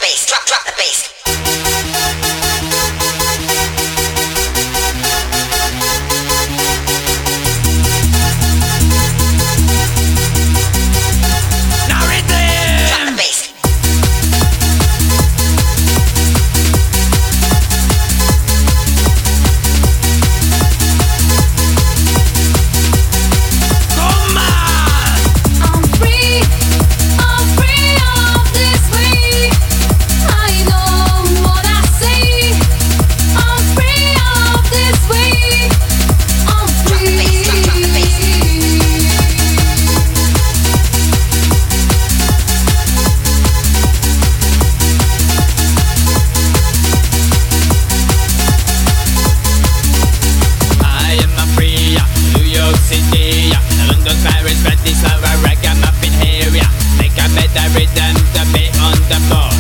bass, drop the bass. Now rhythm. Drop the bass. Come on. I'm free of this way. I know what I say. I'm free of this way. I'm Drop the bass, drop the bass. I am a free, New York City, London, Paris, Bratislava, Ragamuffin here, make a better rhythm to be on the floor.